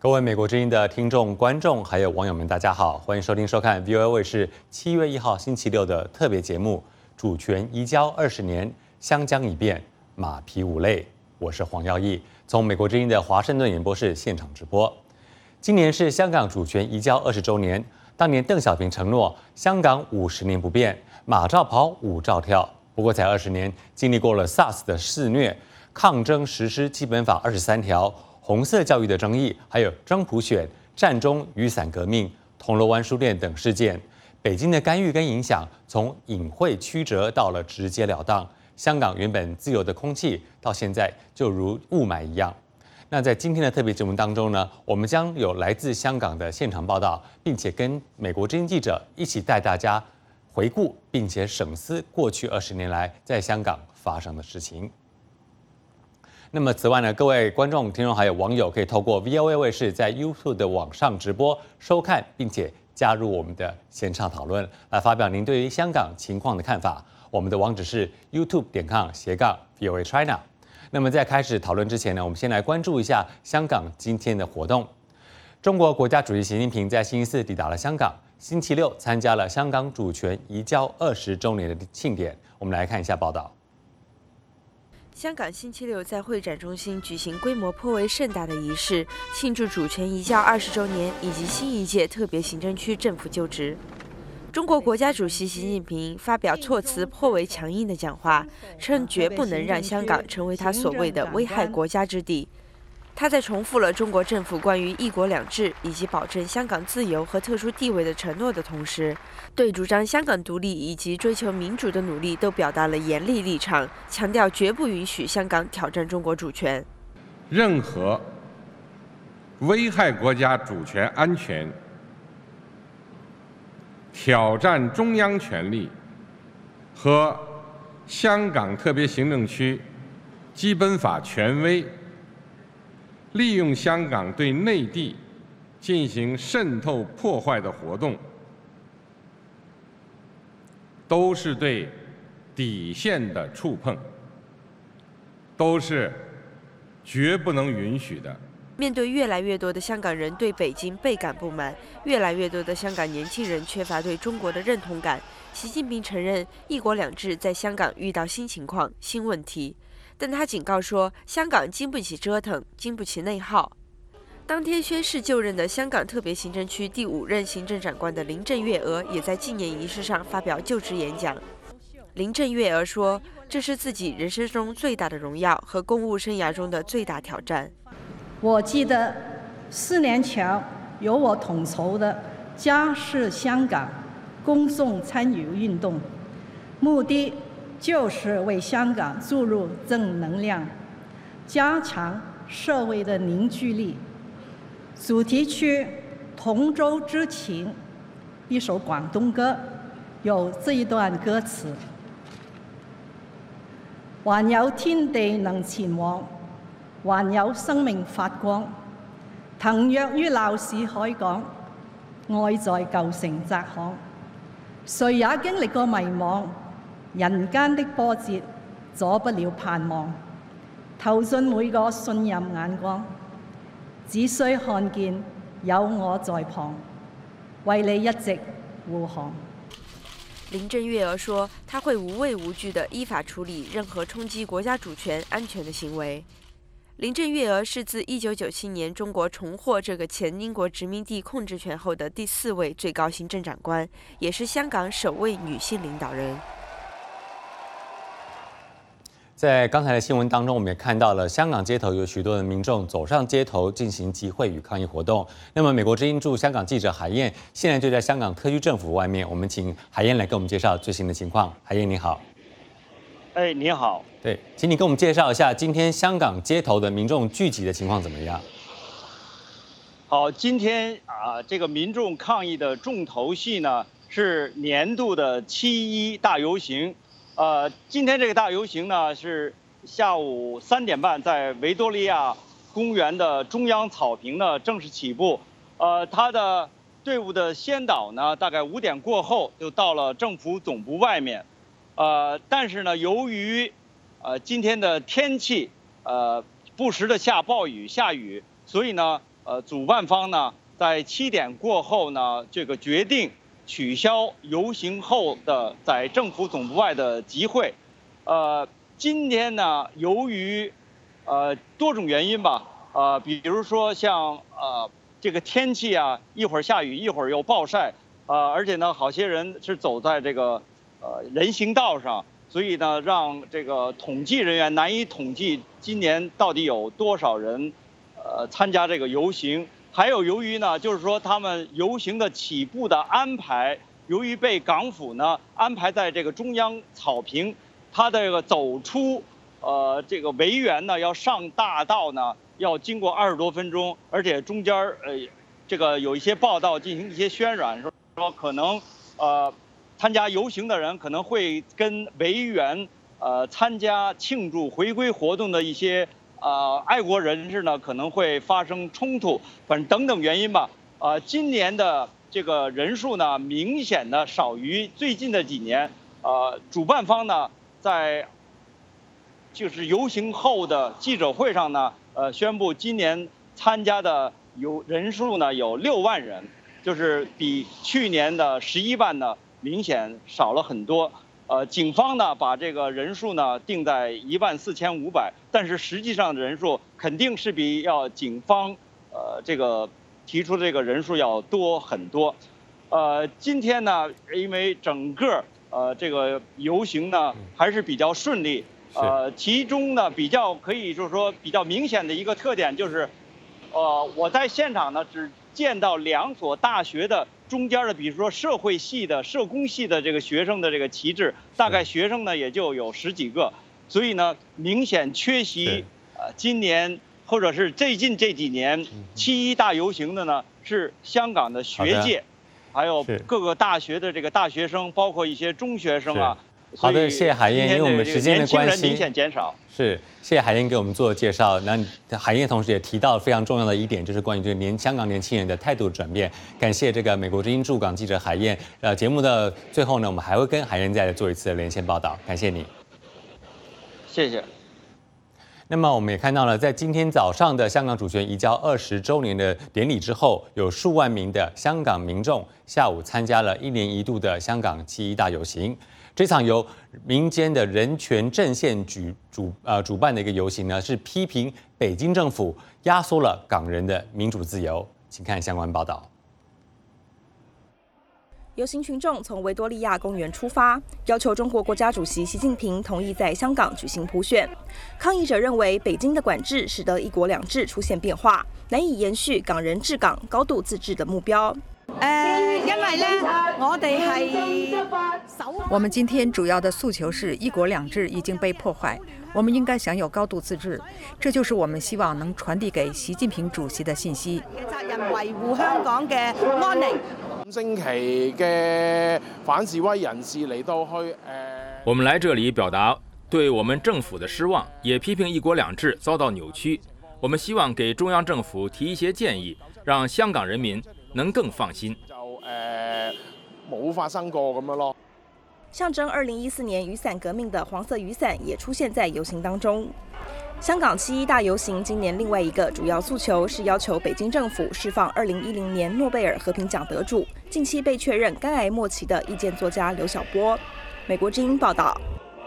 各位美国之音的听众、观众还有网友们，大家好，欢迎收听收看 VOA 卫视7月1号星期六的特别节目《主权移交20年，香江已变，马匹无泪》。我是黄耀义，从美国之音的华盛顿演播室现场直播。今年是香港主权移交20周年，当年邓小平承诺香港50年不变，马照跑，舞照跳。不过才20年，经历过了 SARS 的肆虐、抗争实施基本法23条。红色教育的争议，还有真普选、战中雨伞革命、铜锣湾书店等事件，北京的干预跟影响从隐晦曲折到了直截了当。香港原本自由的空气，到现在就如雾霾一样。那在今天的特别节目当中呢，我们将有来自香港的现场报道，并且跟美国之音记者一起带大家回顾，并且审思过去20年来在香港发生的事情。那么此外呢，各位观众、听众还有网友可以透过 VOA 卫视在 YouTube 的网上直播收看，并且加入我们的线上讨论，来发表您对于香港情况的看法。我们的网址是 youtube.com/VOA China。那么在开始讨论之前呢，我们先来关注一下香港今天的活动。中国国家主席习近平在星期四抵达了香港，星期六参加了香港主权移交20周年的庆典。我们来看一下报道。 香港星期六在会展中心举行规模颇为盛大的仪式，庆祝主权移交20周年以及新一届特别行政区政府就职。中国国家主席习近平发表措辞颇为强硬的讲话，称绝不能让香港成为他所谓的危害国家之地。他在重复了中国政府关于一国两制以及保证香港自由和特殊地位的承诺的同时，对主张香港独立以及追求民主的努力都表达了严厉立场，强调绝不允许香港挑战中国主权。 任何危害国家主权安全、挑战中央权力和香港特别行政区基本法权威，利用香港对内地进行渗透破坏的活动，都是对底线的触碰，都是绝不能允许的。 面对越来越多的香港人对北京倍感不满，越来越多的香港年轻人缺乏对中国的认同感，习近平承认一国两制在香港遇到新情况、新问题，但他警告说，香港经不起折腾，经不起内耗。当天宣誓就任的香港特别行政区第5任行政长官的林郑月娥也在纪念仪式上发表就职演讲。林郑月娥说，这是自己人生中最大的荣耀和公务生涯中的最大挑战。 我记得4年前由我统筹的家是香港公众参与运动，目的就是为香港注入正能量，加强社会的凝聚力。主题曲《同舟之情》一首广东歌有这一段歌词：還有天地能前往，還有生命發光。騰躍於鬧市海港，愛在舊城窄巷。誰也經歷過迷惘，人間的波折阻不了盼望。投進每個信任眼光，只需看見有我在旁，為你一直護航。 林郑月娥说，她会无畏无惧地依法处理任何冲击国家主权安全的行为。林郑月娥是自1997年中国重获这个前英国殖民地控制权后的第4位最高行政长官，也是香港首位女性领导人。 在刚才的新闻当中，我们也看到了香港街头有许多的民众走上街头进行集会与抗议活动。那么，美国之音驻香港记者海燕现在就在香港特区政府外面，我们请海燕来给我们介绍最新的情况。海燕你好。 你好。 对，请你给我们介绍一下今天香港街头的民众聚集的情况怎么样？ 好，今天这个民众抗议的重头戏呢是年度的7·1大游行。今天这个大游行呢是下午3点半在维多利亚公园的中央草坪呢正式起步。它的队伍的先导呢大概5点过后就到了政府总部外面。但是呢，由于今天的天气不时的下暴雨、下雨，所以呢主办方呢在7点过后呢，这个决定取消游行后的在政府总部外的集会。今天呢，由于多种原因吧，比如说像这个天气啊，一会儿下雨，一会儿又暴晒，而且呢，好些人是走在这个人行道上，所以呢，让这个统计人员难以统计今年到底有多少人参加这个游行。还有由于呢，就是说他们游行的起步的安排，由于被港府呢安排在这个中央草坪，它这个走出这个维园呢，要上大道呢，要经过20多分钟，而且中间这个有一些报道进行一些渲染，说可能参加游行的人可能会跟维园参加庆祝回归活动的一些爱国人士呢可能会发生冲突，反正等等原因吧。今年的这个人数呢，明显的少于最近的几年。主办方呢，在就是游行后的记者会上呢，宣布今年参加的人数呢有6万人，就是比去年的11万呢明显少了很多。警方呢把这个人数呢定在14500，但是实际上的人数肯定是比警方这个提出的这个人数要多很多。今天呢，因为整个这个游行呢还是比较顺利。其中呢可以就是说比较明显的一个特点就是，我在现场呢只见到2所大学的中间的，比如说社会系的、社工系的这个学生的这个旗帜，大概学生呢也就有10几个，所以呢明显缺席。今年或者是最近这几年7·1大游行的呢是香港的学界，还有各个大学的这个大学生，包括一些中学生啊。 好的，谢谢海燕，因为我们时间的关系， 明显减少。 是，谢谢海燕给我们做介绍。那海燕同时也提到非常重要的一点，就是关于这个香港年轻人的态度转变。感谢这个美国之音驻港记者海燕。节目的最后呢，我们还会跟海燕再做一次的连线报道。感谢你， 谢谢。 那么我们也看到了，在今天早上的香港主权移交20周年的典礼之后，有数万名的香港民众下午参加了1年1度的香港7·1大游行。这场由民间的人权阵线主办的一个游行呢，是批评北京政府压缩了港人的民主自由。请看相关报道。 游行群众从维多利亚公园出发，要求中国国家主席习近平同意在香港举行普选。抗议者认为，北京的管制使得"一国两制"出现变化，难以延续港人治港、高度自治的目标。 因為咧，我們今天主要的訴求是一國兩制已經被破壞，我們應該享有高度自治，這就是我們希望能傳遞給習近平主席的信息。 責任維護香港嘅安寧。星期嘅反示威人士嚟到去我們來這裡表達對我們政府的失望，也批評一國兩制遭到扭曲。我們希望給中央政府提一些建議，讓香港人民能更放心。 冇發生過咁樣咯。 象徵2014年雨傘革命的黃色雨傘也出現在遊行當中。香港7·1大遊行今年另外一個主要訴求是要求北京政府釋放2010年諾貝爾和平獎得主、近期被確認肝癌末期的意見作家劉曉波。美國之音報道。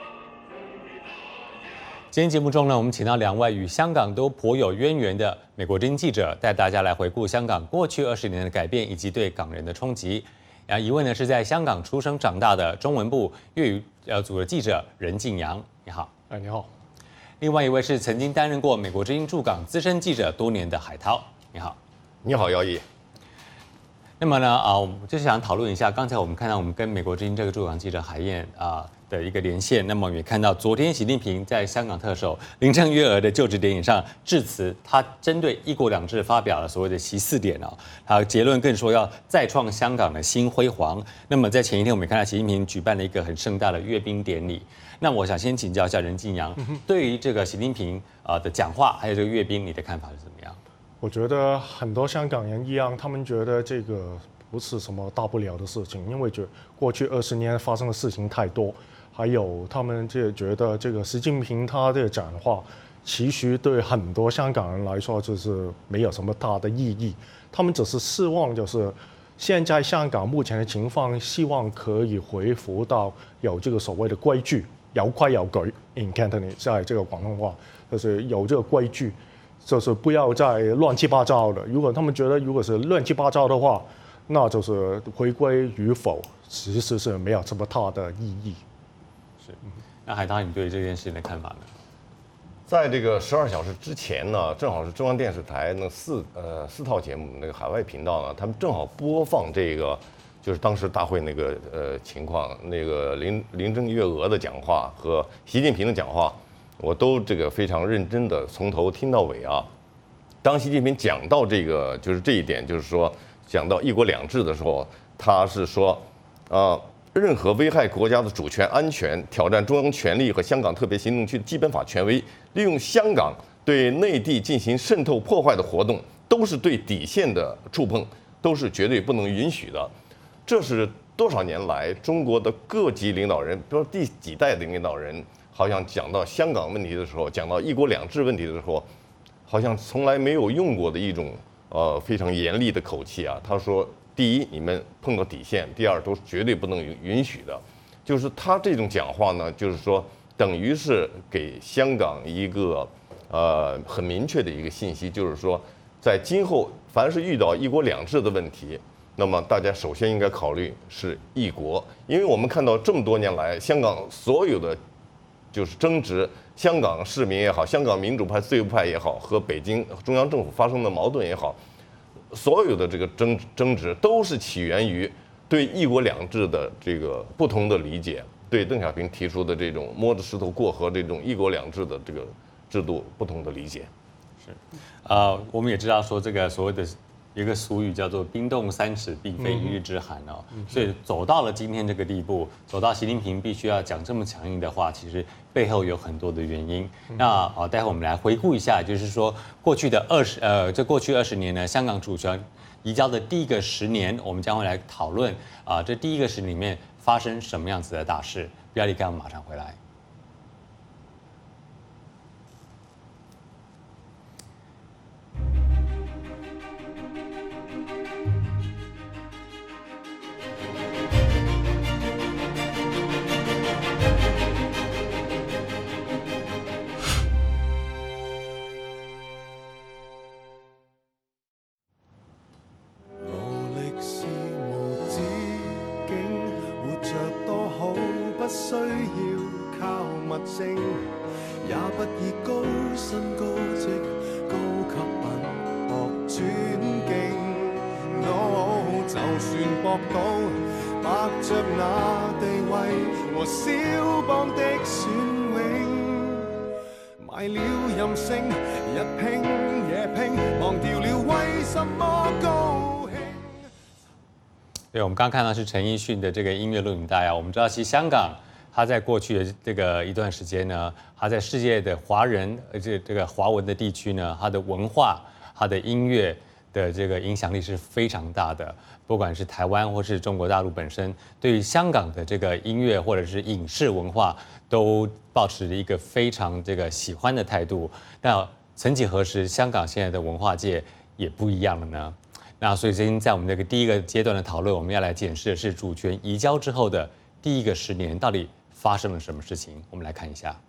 今天节目中呢，我们请到2位与香港都颇有渊源的美国之音记者，带大家来回顾香港过去20年的改变以及对港人的冲击。一位呢是在香港出生长大的中文部粤语组的记者任敬阳，你好。 你好。 另外一位是曾经担任过美国之音驻港资深记者多年的海涛，你好。 你好，姚毅。 那么呢，我们就是想讨论一下，刚才我们看到我们跟美国之音这个驻港记者海燕的一个连线，那么也看到昨天习近平在香港特首林郑月娥的就职典礼上致辞，他针对一国两制发表了所谓的习4点他结论更说要再创香港的新辉煌。那么在前一天我们也看到习近平举办了一个很盛大的阅兵典礼。那我想先请教一下任敬阳，对于这个习近平的讲话还有这个阅兵，你的看法是怎么样？ 我觉得很多香港人一样，他们觉得这个不是什么大不了的事情，因为过去20年发生的事情太多，还有他们就觉得这个习近平他的讲话其实对很多香港人来说就是没有什么大的意义，他们只是希望就是现在香港目前的情况，希望可以恢复到有这个所谓的规矩，有规有矩 ，in Cantonese 在这个广东话就是有这个规矩，就是不要再乱七八糟的。如果他们觉得如果是乱七八糟的话，那就是回归与否，其实是没有什么大的意义。 是，那海涛，你对这件事情的看法呢？ 在这个12小时之前呢，正好是中央电视台那四套节目，那个海外频道呢，他们正好播放这个，就是当时大会那个情况，那个林郑月娥的讲话和习近平的讲话，我都这个非常认真的从头听到尾啊。当习近平讲到这个就是这一点，就是说讲到一国两制的时候，他是说任何危害国家的主权安全、挑战中央权力和香港特别行政区基本法权威，利用香港对内地进行渗透破坏的活动，都是对底线的触碰，都是绝对不能允许的。这是多少年来中国的各级领导人，比如说第几代的领导人，好像讲到香港问题的时候，讲到一国两制问题的时候，好像从来没有用过的一种非常严厉的口气啊。他说，第一，你们碰到底线；第二，都是绝对不能允许的。就是他这种讲话呢，就是说，等于是给香港一个很明确的一个信息，就是说，在今后凡是遇到一国两制的问题，那么大家首先应该考虑是一国，因为我们看到这么多年来，香港所有的就是争执，香港市民也好，香港民主派、自由派也好，和北京中央政府发生的矛盾也好。所有的这个争执都是起源于对一国两制的这个不同的理解，对邓小平提出的这种摸着石头过河这种一国两制的这个制度不同的理解。 是，我们也知道说这个所谓的有一个俗语叫做“冰冻三尺，并非一日之寒”哦，所以走到了今天这个地步，走到习近平必须要讲这么强硬的话，其实背后有很多的原因。那待会我们来回顾一下，就是说过去的过去20年呢，香港主权移交的第一个10年，我们将会来讨论这第一个10年里面发生什么样子的大事。不要离开，我们马上回来。对，我们刚刚看到是陈奕迅的这个音乐录影带啊。我们知道，其实香港它在过去的这个一段时间呢，它在世界的华人这个华文的地区呢，它的文化、它的音乐的这个影响力是非常大的。不管是台湾或是中国大陆本身，对于香港的这个音乐或者是影视文化，都抱持一个非常这个喜欢的态度。那曾几何时，香港现在的文化界也不一样了呢？那所以今天在我们这个第一个阶段的讨论，我们要来检视的是主权移交之后的第一个10年到底发生了什么事情。我们来看一下。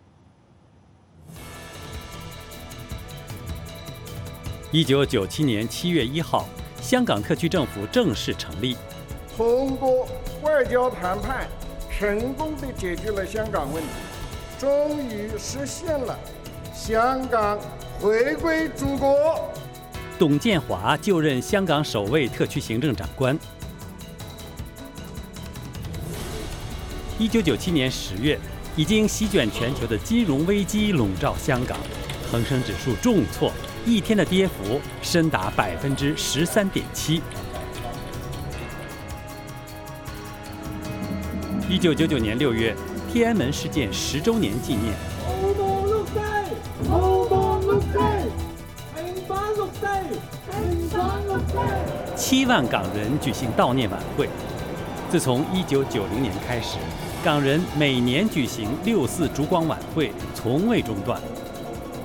1997年7月1号，香港特区政府正式成立。 通过外交谈判，成功地解决了香港问题，终于实现了香港回归祖国。 董建华就任香港首位特区行政长官。1997年10月，已经席卷全球的金融危机笼罩香港，恒生指数重挫，一天的跌幅深达13.7%。1999年6月，天安门事件10周年纪念。7万港人举行悼念晚会。自从1990年开始，港人每年举行6·4烛光晚会，从未中断。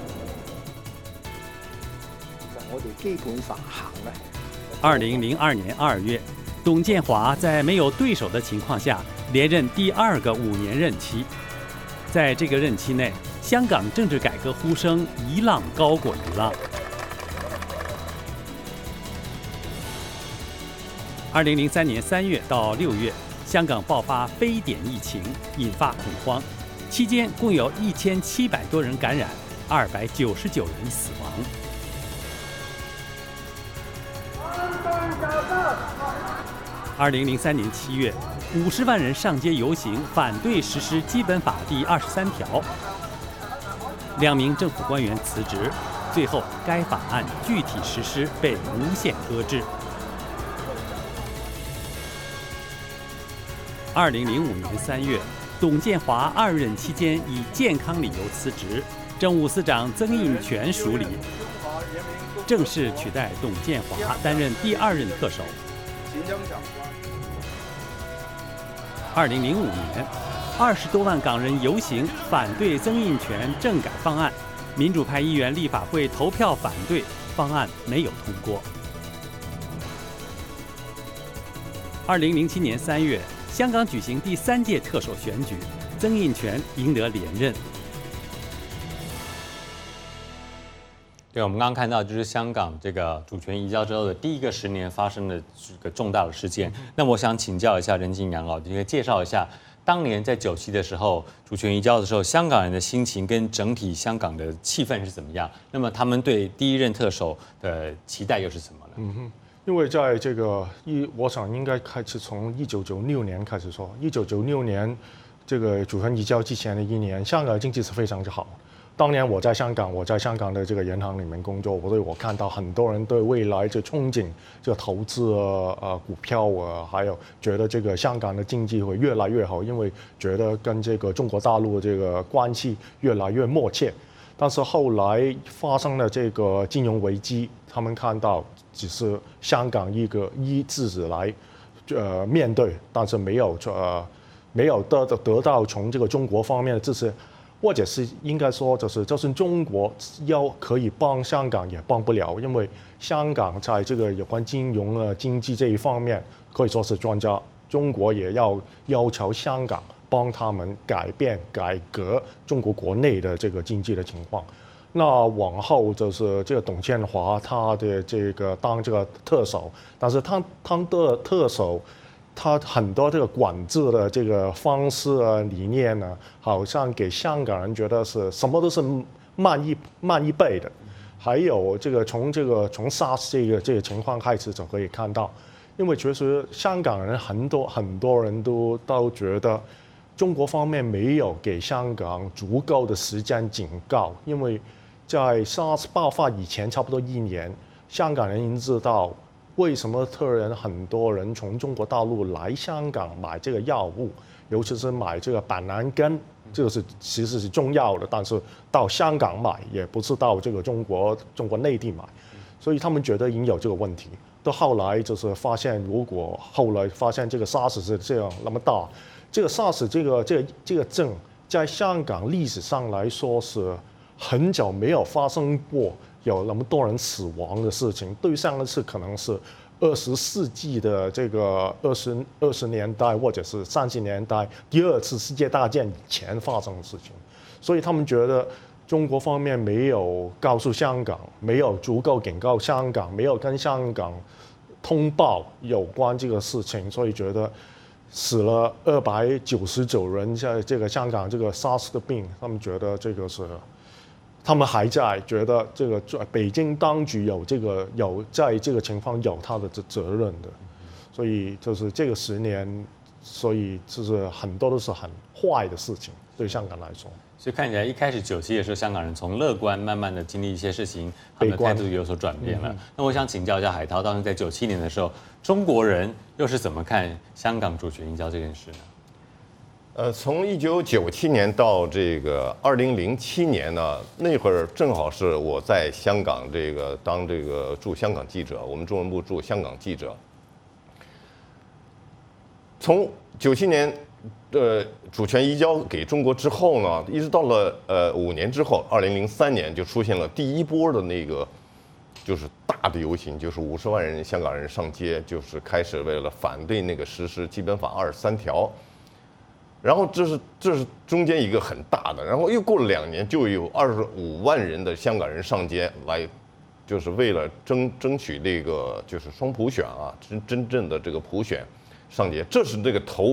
基本法行咧。 2002年2月，董建华在没有对手的情况下连任第2个5年任期。在这个任期内，香港政治改革呼声一浪高过一浪。2003年3月到6月，香港爆发非典疫情，引发恐慌，期间共有1700多人感染，299人死亡。2003年7月，50万人上街游行，反对实施基本法第23条。2名政府官员辞职，最后该法案具体实施被无限搁置。2005年3月，董建华2任期间以健康理由辞职，政务司长曾荫权署理，正式取代董建华担任第2任特首。2005年，20多万港人游行反对曾荫权政改方案，民主派议员立法会投票反对，方案没有通过。2007年3月，香港举行第3届特首选举，曾荫权赢得连任。 对，我们刚刚看到就是香港这个主权移交之后的第1个10年发生的这个重大的事件。那我想请教一下任敬阳老师，介绍一下当年在97的时候主权移交的时候，香港人的心情跟整体香港的气氛是怎么样？那么他们对第1任特首的期待又是什么呢？ 因为在这个我想应该开始从1996年开始说，1996年这个主权移交之前的1年，香港的经济是非常之好。当年我在香港的这个银行里面工作，我看到很多人对未来就憧憬这个投资股票还有觉得这个香港的经济会越来越好，因为觉得跟这个中国大陆的这个关系越来越密切。但是后来发生了这个金融危机，他们看到只是香港自己来面对，但是没有得到从这个中国方面的支持。或者是应该说，就是中国可以帮香港，也帮不了，因为香港在这个有关金融经济这一方面可以说是专家，中国也要求香港帮他们改革中国国内的这个经济的情况。那往后就是这个董建华他的这个当这个特首，但是他的特首。他很多这个管制的这个方式理念呢，好像给香港人觉得是什么都是慢一倍的。还有这个从 SARS 这个情况开始就可以看到，因为确实香港人很多人都觉得中国方面没有给香港足够的时间警告，因为在 SARS 爆发以前差不多1年，香港人已经知道。为什么很多人从中国大陆来香港买这个药物，尤其是买这个板蓝根，这个其实是中药的，但是到香港买，也不是到这个中国内地买，所以他们觉得已经有这个问题。到后来就是发现，后来发现这个 SARS 是这样那么大，这个 SARS 这个症在香港历史上来说是很久没有发生过。有那么多人死亡的事情，对上一次可能是20世纪的这个20年代或者是30年代第2次世界大战以前发生的事情，所以他们觉得中国方面没有告诉香港，没有足够警告香港，没有跟香港通报有关这个事情，所以觉得死了299人在这个香港这个 SARS 的病，他们觉得这个是。他们还在觉得这个北京当局有在这个情况有他的责任的，所以就是这个10年，所以就是很多都是很坏的事情对香港来说。 所以看起来一开始97的时候，香港人从乐观慢慢的经历一些事情，他们的态度有所转变了。那我想请教一下海涛，当时在97年的时候，中国人又是怎么看香港主权移交这件事呢？ 从1997年到这个2007年呢，那会儿正好是我在香港当驻香港记者，我们中文部驻香港记者。从97年主权移交给中国之后呢，一直到了5年之后，2003年就出现了第一波的那个就是大的游行，就是50万人香港人上街，就是开始为了反对那个实施基本法23条。然后这是中间一个很大的，然后又过了2年，就有25万人的香港人上街来，就是为了争取这个就是双普选啊，真正的这个普选上街。这是这个头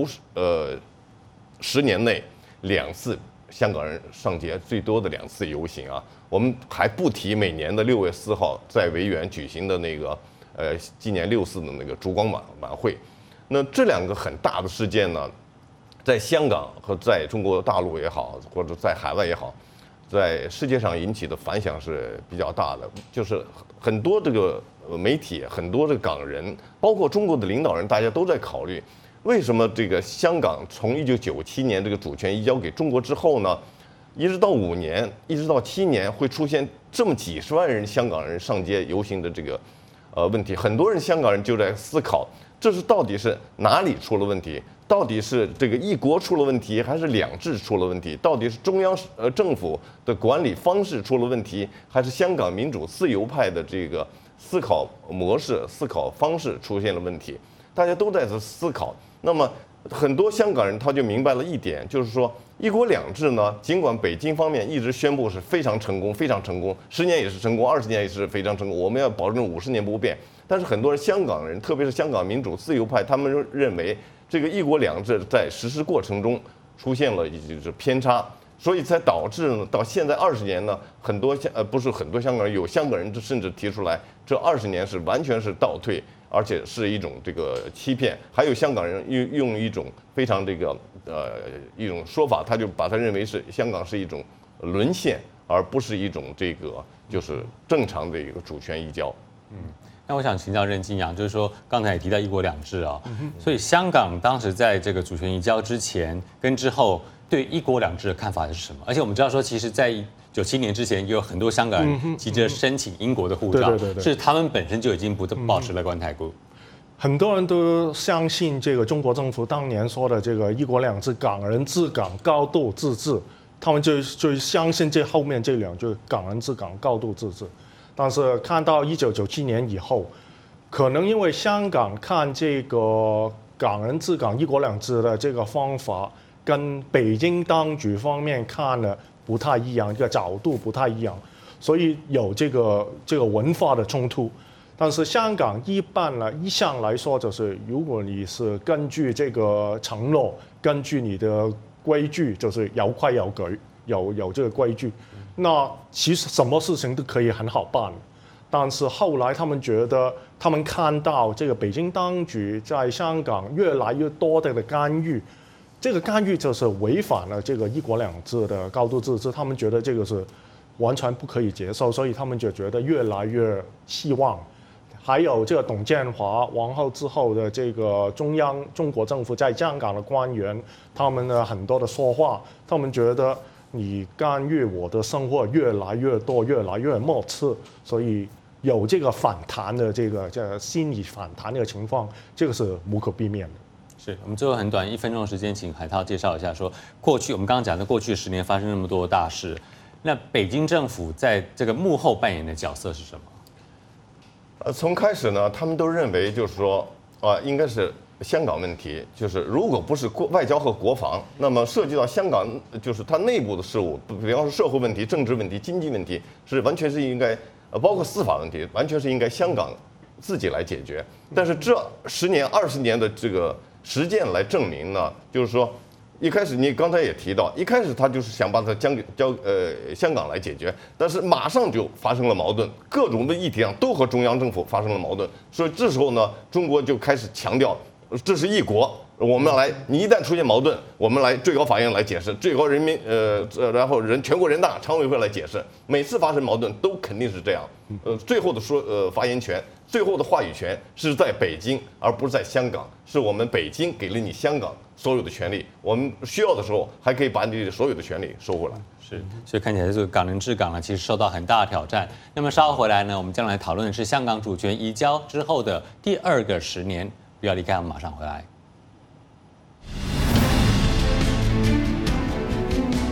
10年内2次香港人上街最多的2次游行啊。我们还不提每年的6月4号在维园举行的那个纪念64的那个烛光晚会。那这2个很大的事件呢，在香港和在中国大陆也好，或者在海外也好，在世界上引起的反响是比较大的。就是很多这个媒体，很多的港人，包括中国的领导人，大家都在考虑，为什么这个香港从1997年这个主权移交给中国之后呢，一直到5年，一直到7年，会出现这么几十万人香港人上街游行的这个问题？很多人香港人就在思考，这是到底是哪里出了问题？到底是这个一国出了问题，还是2制出了问题？到底是中央政府的管理方式出了问题，还是香港民主自由派的这个思考模式、思考方式出现了问题？大家都在这思考。那么很多香港人他就明白了一点，就是说1国2制呢，尽管北京方面一直宣布是非常成功、非常成功，10年也是成功，20年也是非常成功，我们要保证50年不变。但是很多人香港人，特别是香港民主自由派，他们认为这个1国2制在实施过程中出现了就是偏差，所以才导致呢，到现在20年呢，不是很多香港人，有香港人甚至提出来，这20年是完全是倒退，而且是一种这个欺骗。还有香港人用一种非常这个一种说法，他就把它认为是香港是一种沦陷，而不是一种这个就是正常的一个主权移交。 那我想请教任金阳，就是说刚才也提到1国2制啊，所以香港当时在这个主权移交之前跟之后，对1国2制的看法是什么？而且我们知道说，其实，在97年之前，也有很多香港人急着申请英国的护照，是他们本身就已经不保持乐观态度。 很多人都相信这个中国政府当年说的这个1国2制，港人治港，高度自治，他们就相信这后面这2句港人治港，高度自治。但是看到1997年以后，可能因为香港看这个港人治港、1国2制的这个方法，跟北京当局方面看的不太一样，这个角度不太一样，所以有这个文化的冲突。但是香港一向来说，就是如果你是根据这个承诺，根据你的规矩，就是有规有矩，有这个规矩。那其实什么事情都可以很好办，但是后来他们觉得，他们看到这个北京当局在香港越来越多的干预，这个干预就是违反了这个1国2制的高度自治，他们觉得这个是完全不可以接受，所以他们就觉得越来越希望。还有这个董建华往后之后的这个中国政府在香港的官员，他们的很多的说话，他们觉得你干预我的生活越来越多，越来越冒次，所以有这个反弹的这个心理反弹的情况，这个是无可避免的。 是我们最后很短1分钟的时间，请海涛介绍一下说，过去我们刚刚讲的过去10年发生那么多的大事，那北京政府在这个幕后扮演的角色是什么？ 从开始呢，他们都认为就是说应该是香港问题，就是如果不是外交和国防，那么涉及到香港就是它内部的事务，比方说社会问题、政治问题、经济问题，是完全是应该包括司法问题，完全是应该香港自己来解决。但是这10年、20年的这个实践来证明呢，就是说一开始你刚才也提到，一开始他就是想把它交香港来解决，但是马上就发生了矛盾，各种的议题上都和中央政府发生了矛盾，所以这时候呢，中国就开始强调这是1国，我们来，你一旦出现矛盾，我们来最高法院来解释，最高然后全国人大常委会来解释，每次发生矛盾都肯定是这样，最后的发言权。最后的话语权是在北京，而不是在香港。是我们北京给了你香港所有的权利，我们需要的时候还可以把你所有的权利收回来。 是，所以看起来这个港人治港呢，其实受到很大的挑战。那么稍后回来呢，我们将来讨论的是香港主权移交之后的第2个10年。不要离开，我们马上回来。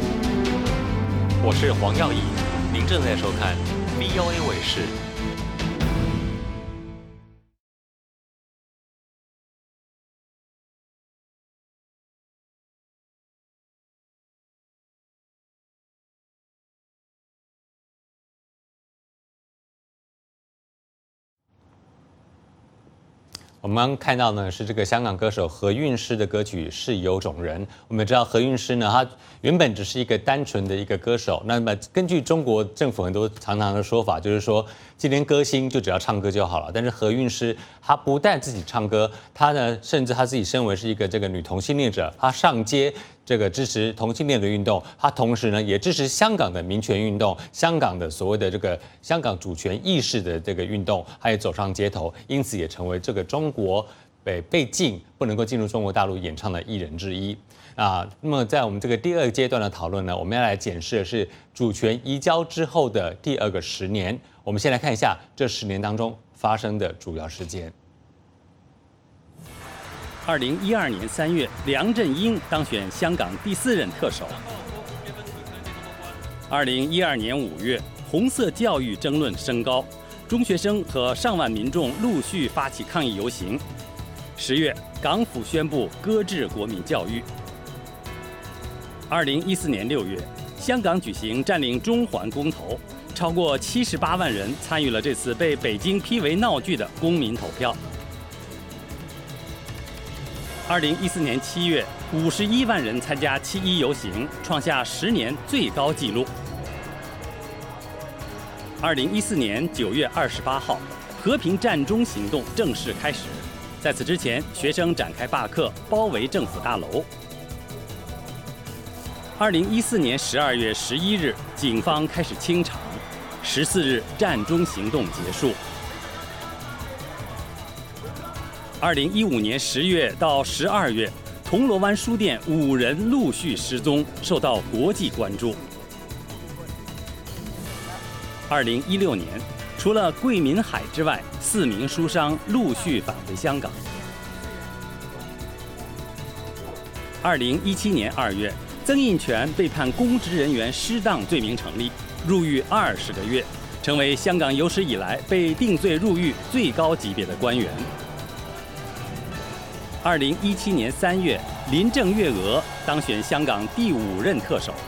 我是黄耀义，您正在收看 VOA 卫视。 我们刚刚看到呢，是这个香港歌手何韵诗的歌曲《是有种人》。我们知道何韵诗呢，她原本只是一个单纯的一个歌手。那么根据中国政府很多常的说法，就是说今天歌星就只要唱歌就好了。但是何韵诗她不但自己唱歌，她呢甚至她自己身为是一个这个女同性恋者，她上街这个支持同性恋的运动，她同时呢也支持香港的民权运动，香港的所谓的这个香港主权意识的这个运动，还有走上街头，因此也成为这个中国被禁不能够进入中国大陆演唱的艺人之一。那么在我们这个第二阶段的讨论呢，我们要来检视的是主权移交之后的第二个10年。我们先来看一下这10年当中发生的主要事件。 2012年3月，梁振英当选香港第4任特首。2012年5月，红色教育争论升高，中学生和上万民众陆续发起抗议游行。10月，港府宣布搁置国民教育。2014年6月，香港举行占领中环公投，超过78万人参与了这次被北京批为闹剧的公民投票。2014年7月，51万人参加7·1游行，创下10年最高纪录。2014年9月28号，和平占中行动正式开始。在此之前，学生展开罢课，包围政府大楼。2014年12月11日，警方开始清场。14日，占中行动结束。2015年10月到12月，铜锣湾书店5人陆续失踪，受到国际关注。2016年，除了桂民海之外，4名书商陆续返回香港。2017年2月，曾荫权被判公职人员失当罪名成立，入狱20个月，成为香港有史以来被定罪入狱最高级别的官员。2017年3月，林郑月娥当选香港第5任特首。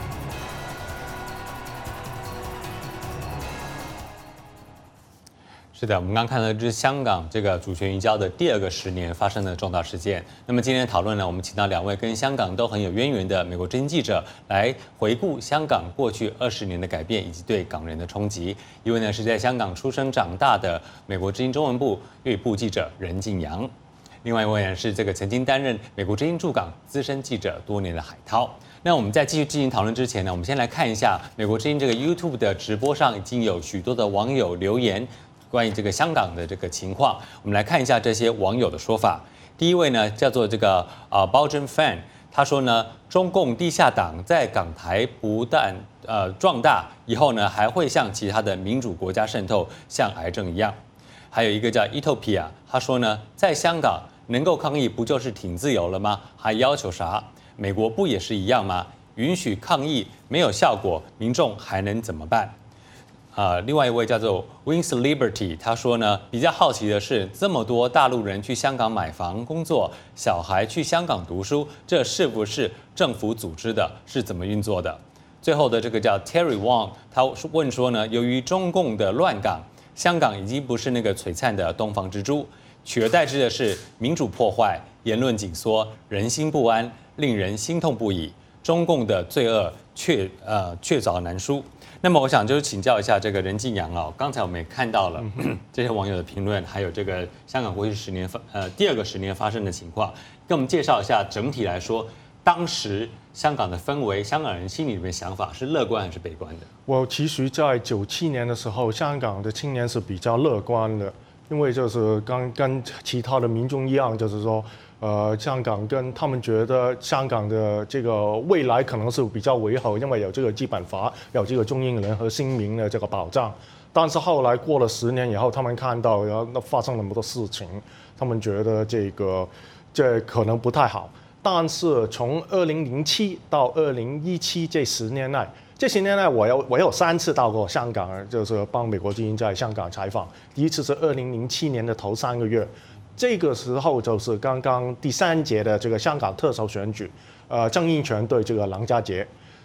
是的，我们刚看到这是香港这个主权移交的第2个10年发生的重大事件。那么今天讨论呢，我们请到2位跟香港都很有渊源的美国之音记者来回顾香港过去20年的改变以及对港人的冲击。一位呢是在香港出生长大的美国之音中文部粤语部记者任敬扬，另外一位呢是这个曾经担任美国之音驻港资深记者多年的海涛。那我们在继续进行讨论之前呢，我们先来看一下美国之音这个 YouTube 的直播上已经有许多的网友留言。关于这个香港的这个情况，我们来看一下这些网友的说法。第一位呢叫做这个包真 fan， 他说呢，中共地下党在港台不但壮大，以后呢还会向其他的民主国家渗透，像癌症一样。还有一个叫 Etopia， 他说呢，在香港能够抗议不就是挺自由了吗？还要求啥？美国不也是一样吗？允许抗议没有效果，民众还能怎么办？另外一位叫做 Wings Liberty， 他说呢，比较好奇的是，这么多大陆人去香港买房、工作，小孩去香港读书，这是不是政府组织的？是怎么运作的？最后的这个叫 Terry Wong， 他问说呢，由于中共的乱港，香港已经不是那个璀璨的东方之珠，取而代之的是民主破坏、言论紧缩、人心不安，令人心痛不已。中共的罪恶确凿难书。那么我想就是请教一下这个任敬扬啊，刚才我们也看到了这些网友的评论，还有这个香港过去10年第2个10年发生的情况，跟我们介绍一下整体来说，当时香港的氛围，香港人心里面的想法是乐观还是悲观的？ 我其实，在97年的时候，香港的青年是比较乐观的，因为就是跟其他的民众一样，就是说。香港跟他们觉得香港的这个未来可能是比较美好，因为有这个基本法，有这个中英联合声明的这个保障。但是后来过了10年以后，他们看到发生了那么多事情，他们觉得这可能不太好。但是从2007到2017这10年内，我有3次到过香港，就是帮美国之音在香港采访。第一次是2007年的头3个月。这个时候就是刚刚第3届的这个香港特首选举，郑英权对这个梁家杰，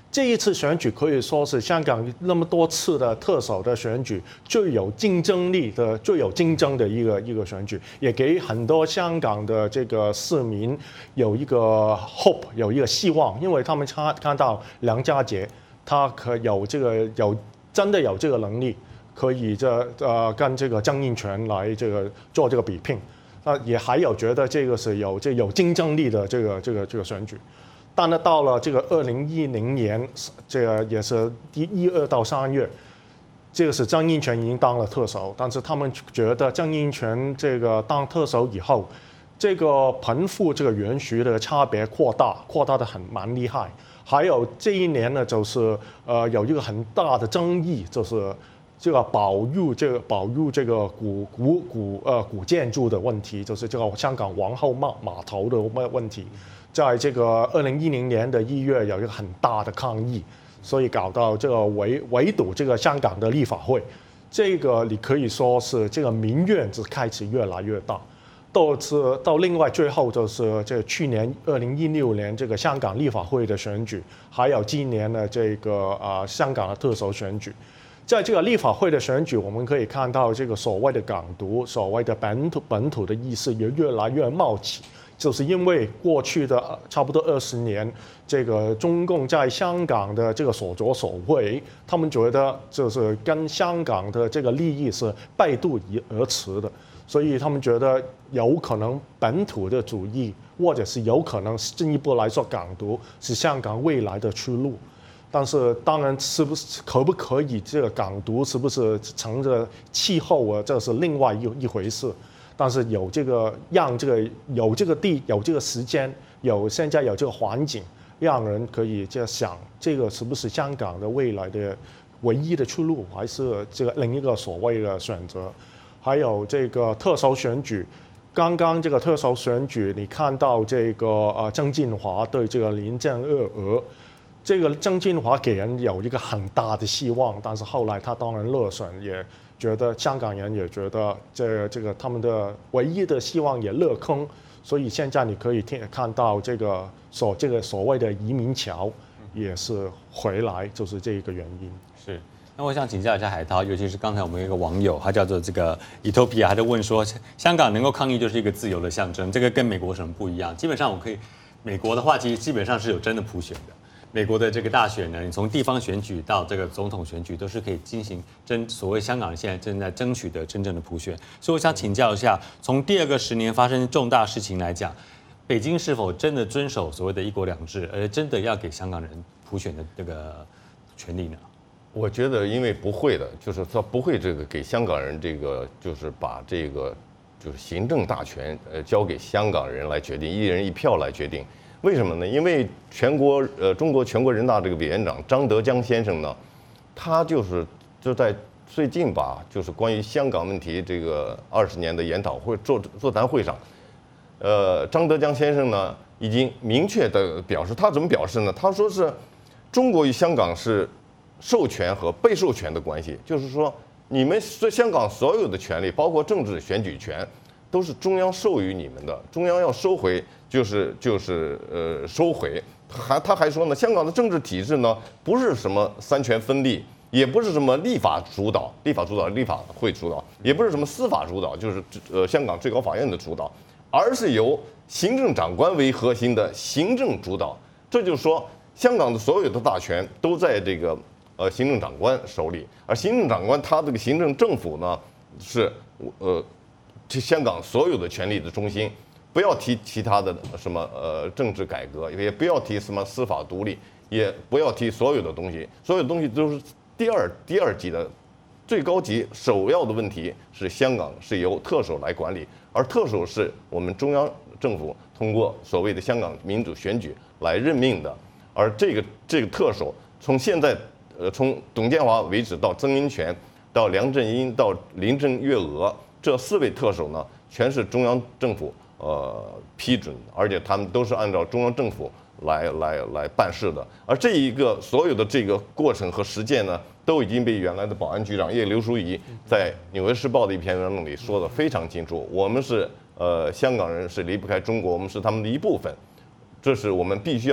这一次选举可以说是香港那么多次的特首的选举最有竞争力的、最有竞争的一个选举，也给很多香港的这个市民有一个 hope， 有一个希望，因为他们看到梁家杰他真的有这个能力，可以跟这个曾荫权来做这个比拼，也还有觉得这个是有竞争力的这个选举。但是到了这个2010年，这个也是1、2到3月，这个是曾荫权已经当了特首，但是他们觉得曾荫权这个当特首以后，这个贫富这个悬殊的差别扩大的蛮厉害。还有这一年呢，就是有一个很大的争议，就是这个保育这个古建筑的问题，就是这个香港皇后码头的问题。在这个2010年的1月有一个很大的抗议，所以搞到这个围堵这个香港的立法会，这个你可以说是这个民怨就开始越来越大，到另外最后就是这去年2016年这个香港立法会的选举，还有今年的这个香港的特首选举。在这个立法会的选举，我们可以看到这个所谓的港独、所谓的本土的意识也越来越冒起。就是因为过去的差不多20年，这个中共在香港的这个所作所为，他们觉得就是跟香港的这个利益是背道而驰的，所以他们觉得有可能本土的主义，或者是有可能进一步来说港独是香港未来的出路。但是当然可不可以这个港独是不是乘着气候啊，这是另外一回事。但是有这个有这个地有这个时间现在有这个环境，让人可以这想这个是不是香港的未来的唯一的出路，还是这个另一个所谓的选择？还有这个特首选举，刚刚这个特首选举，你看到这个曾俊华对这个林郑月娥，这个曾俊华给人有一个很大的希望，但是后来他当然落选，也觉得香港人也觉得这个他们的唯一的希望也落空，所以现在你可以看到这个所谓的移民潮也是回来，就是这个原因。 是。那我想请教一下海涛，尤其是刚才我们有一个网友，他叫做这个 Etopia， 他就问说，香港能够抗议就是一个自由的象征，这个跟美国有什么不一样？基本上美国的话其实基本上是有真的普选的。美国的这个大选呢，你从地方选举到这个总统选举，都是可以进行所谓香港人现在正在争取的真正的普选。所以我想请教一下，从第2个10年发生重大事情来讲，北京是否真的遵守所谓的1国2制，而真的要给香港人普选的这个权利呢？ 我觉得，因为不会的，就是说不会这个给香港人这个，就是把这个就是行政大权交给香港人来决定，1人1票来决定。为什么呢？因为中国全国人大这个委员长张德江先生呢，他就在最近吧，就是关于香港问题这个20年的研讨会座谈会上，张德江先生呢已经明确的表示，他怎么表示呢？他说是中国与香港是授权和被授权的关系，就是说你们香港所有的权利，包括政治选举权，都是中央授予你们的，中央要收回就是收回。他还说呢，香港的政治体制呢不是什么三权分立，也不是什么立法会主导，也不是什么司法主导，就是香港最高法院的主导，而是由行政长官为核心的行政主导。这就是说，香港的所有的大权都在这个行政长官手里，而行政长官他这个行政政府呢是香港所有的权力的中心。不要提其他的什么政治改革，也不要提什么司法独立，也不要提所有的东西，所有的东西都是第二级的，最高级首要的问题是香港是由特首来管理，而特首是我们中央政府通过所谓的香港民主选举来任命的，而这个特首从现在从董建华为止到曾荫权到梁振英到林郑月娥这4位特首呢，全是中央政府批准，而且他们都是按照中央政府来办事的。而这一个所有的这个过程和实践呢，都已经被原来的保安局长叶刘淑仪在《纽约时报》的一篇文章里说得非常清楚。我们是香港人是离不开中国，我们是他们的一部分，这是我们必须要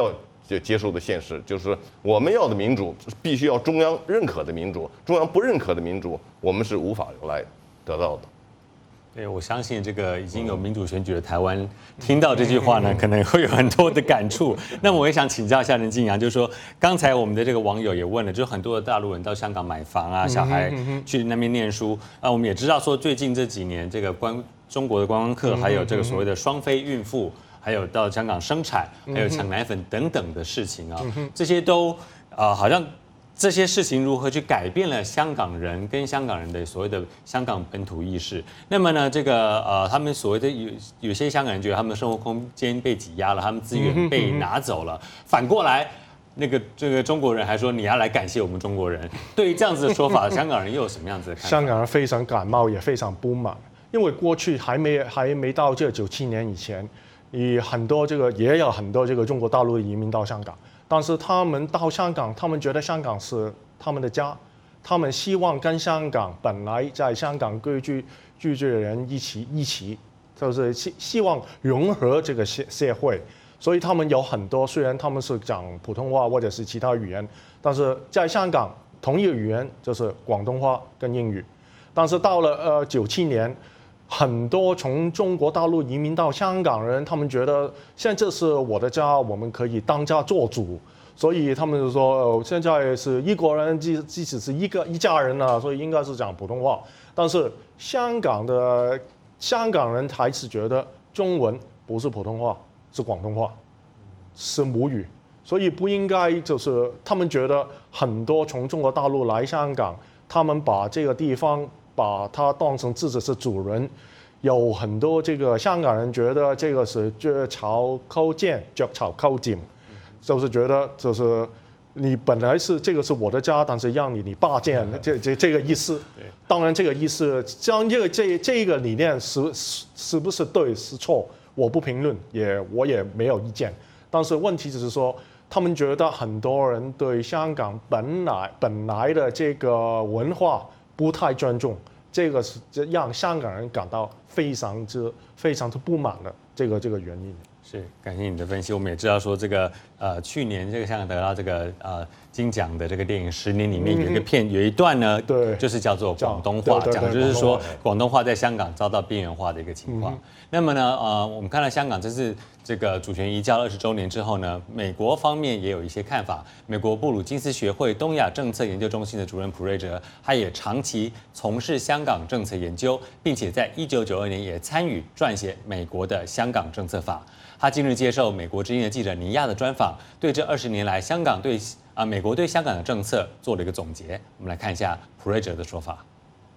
接受的现实，就是我们要的民主必须要中央认可的民主，中央不认可的民主，我们是无法来得到的。 对，我相信这个已经有民主选举的台湾听到这句话呢，可能会有很多的感触。那么我也想请教一下任敬扬，就是说刚才我们的这个网友也问了，就是很多的大陆人到香港买房啊，小孩去那边念书啊，我们也知道说最近这几年这个中国的观光客，还有这个所谓的双非孕妇，还有到香港生产，还有抢奶粉等等的事情啊，这些都好像。这些事情如何去改变了香港人跟香港人的所谓的香港本土意识？那么呢，这个他们所谓的有些香港人觉得他们的生活空间被挤压了，他们资源被拿走了。反过来，这个中国人还说你要来感谢我们中国人。对于这样子的说法，香港人又有什么样子的看法？ 香港人非常感冒，也非常不满，因为过去还没到这97年以前，也有很多这个中国大陆的移民到香港。但是他们到香港，他们觉得香港是他们的家，他们希望跟香港本来在香港居住的人一起，就是希望融合这个社会。所以他们有很多，虽然他们是讲普通话或者是其他语言，但是在香港同一个语言就是广东话跟英语。但是到了97年。很多从中国大陆移民到香港人，他们觉得现在这是我的家，我们可以当家做主，所以他们就说，现在是一国人，即使是一家人啊，所以应该是讲普通话。但是香港人还是觉得中文不是普通话，是广东话，是母语，所以不应该就是他们觉得很多从中国大陆来香港，他们把这个地方。把它当成自己是主人，有很多这个香港人觉得这个是雀巢勾践，就是觉得就是你本来是这个是我的家，但是让你霸占，这个意思。当然这个意思，将这个理念是不是对是错，我不评论，我也没有意见。但是问题就是说，他们觉得很多人对香港本来的这个文化。不太尊重，这个是让香港人感到非常之不满的这个原因。 是，感谢你的分析。我们也知道说这个去年这个香港得到这个金奖的这个电影《10年》里面有一段呢，对，就是叫做广东话，讲的就是说广东话在香港遭到边缘化的一个情况。那么呢，我们看到香港这次这个主权移交20周年之后呢，美国方面也有一些看法。美国布鲁金斯学会东亚政策研究中心的主任普瑞哲，他也长期从事香港政策研究，并且在1992年也参与撰写美国的香港政策法。他近日接受美国之音的记者尼亚的专访，对这20年来香港美国对香港的政策做了一个总结。我们来看一下普瑞哲的说法。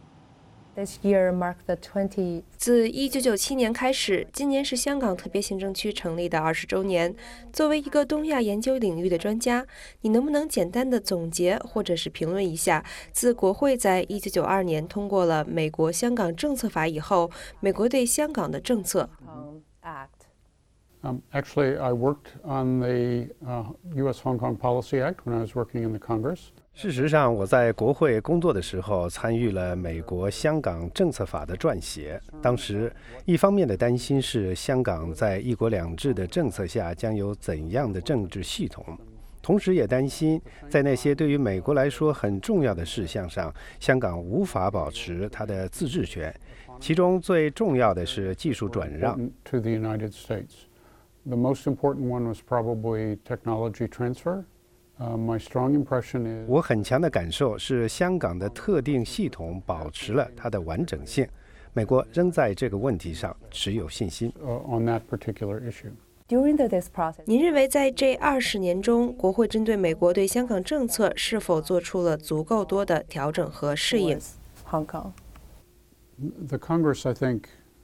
自1997年开始，今年是香港特别行政区成立的20周年。作为一个东亚研究领域的专家，你能不能简单的总结或者是评论一下，自国会在1992年通过了美国香港政策法以后，美国对香港的政策 ？Actually, I worked on the U.S. Hong Kong Policy Act when I was working in the Congress. 事实上，我在国会工作的时候，参与了美国香港政策法的撰写。当时，一方面的担心是香港在一国两制的政策下将有怎样的政治系统，同时也担心在那些对于美国来说很重要的事项上，香港无法保持它的自治权。其中最重要的是技术转让。 The most important one was probably technology transfer. My strong impression is 我很强的感受是香港的特定系统保持了它的完整性，美国仍在这个问题上持有信心。 On that particular issue. 您认为在这20年中，国会针对美国对香港政策是否做出了足够多的调整和适应？ Hong Kong. The Congress, I think.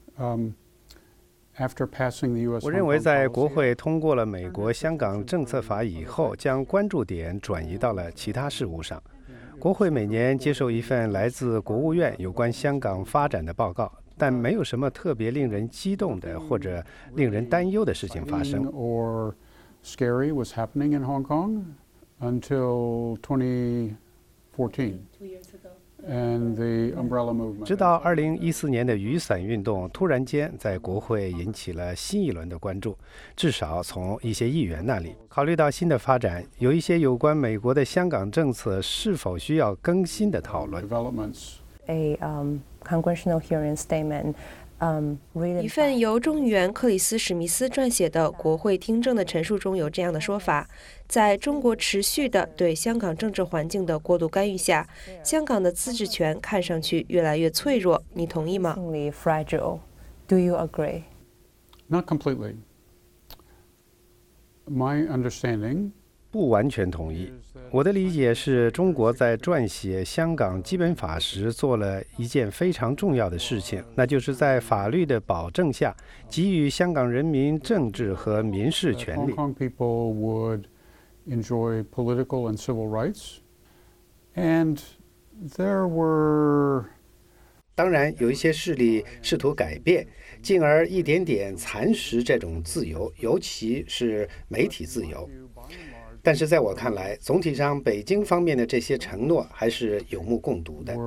我认为在国会通过了美国香港政策法以后，将关注点转移到了其他事务上。国会每年接受一份来自国务院有关香港发展的报告，但没有什么特别令人激动的或者令人担忧的事情发生。 Or scary was happening in Hong Kong until 2014. 2 years ago. and the umbrella movement. 直到2014年的雨伞运动突然间在国会引起了新一轮的关注，至少从一些议员那里。考虑到新的发展，有一些有关美国的香港政策是否需要更新的讨论。 A congressional hearing statement. 一份由众议员克里斯·史密斯撰写的国会听证的陈述中有这样的说法：在中国持续的对香港政治环境的过度干预下，香港的自治权看上去越来越脆弱。你同意吗？ Fragile. Do you agree? Not completely. My understanding. 不完全同意。我的理解是中国在撰写香港基本法时做了一件非常重要的事情，那就是在法律的保证下给予香港人民政治和民事权利。 Hong Kong people would enjoy political and civil rights, and there were. 当然，有一些势力试图改变，进而一点点蚕食这种自由，尤其是媒体自由。但是在我看来，总体上北京方面的这些承诺还是有目共睹的。